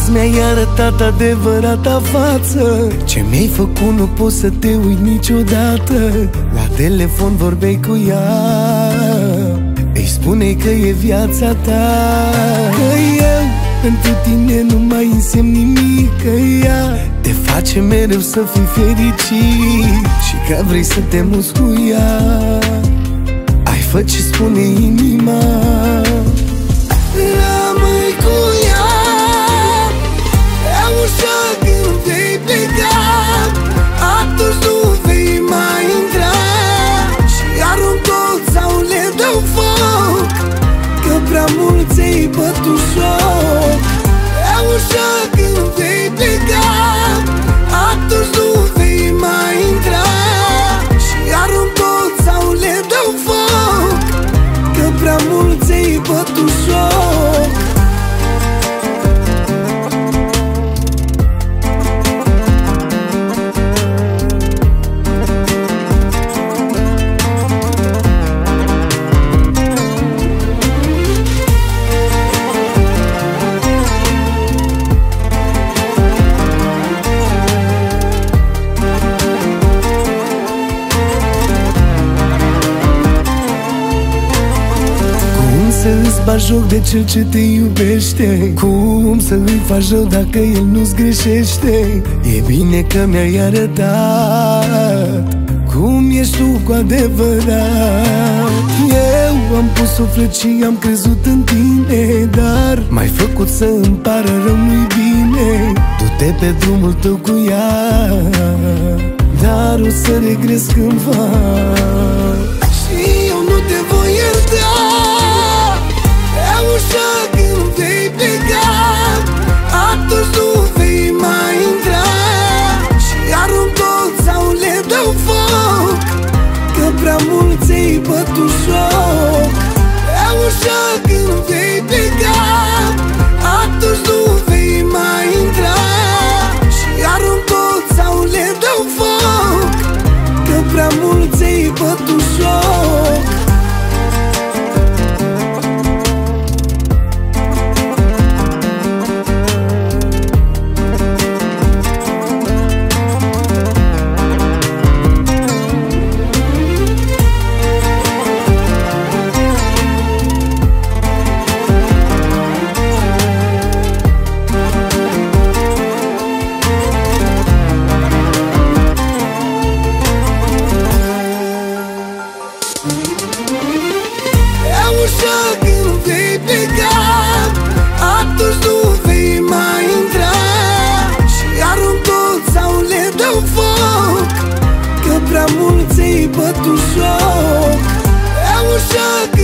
Azi mi-ai arătat adevărata față. Ce mi-ai făcut nu pot să te uit niciodată. La telefon vorbeai cu ea, îi spunei că e viața ta, că eu pentru tine nu mai însemn nimic, că ea te face mereu să fii fericit și că vrei să te muți cu ea. Ai fă ce spune inima. Rămâi cu ea, ușa când vei pleca, atunci nu vei mai intra și arunc tot sau le dau foc, că prea mult ți-ai bătut joc. Ușa când vei pleca, atunci nu vei mai intra și arunc tot sau le dau foc, că prea mult ți-ai bătut joc. Să îți bagi joc de cel ce te iubește? Cum să îi faci rău dacă el nu-ți greșește? E bine că mi-ai arătat cum ești tu cu adevărat. Eu am pus suflet și am crezut în tine, dar m-ai făcut să îmi pară rău, nu-i bine. Du-te pe drumul tău cu ea, dar o să regrezi cândva și eu nu te voi ierta. Ușa când vei pleca, atunci nu vei mai intra și arunc tot sau le dau foc, că prea mult ți-ai bătut joc. Ușa când vei pleca, atunci nu vei mai intra și arunc tot sau le dau foc, că prea mult ți-ai bătut joc. Ușa când vei pleca, atunci nu vei mai intra și arunc tot sau le dau foc, că prea mult ți-ai bătut joc. Ușa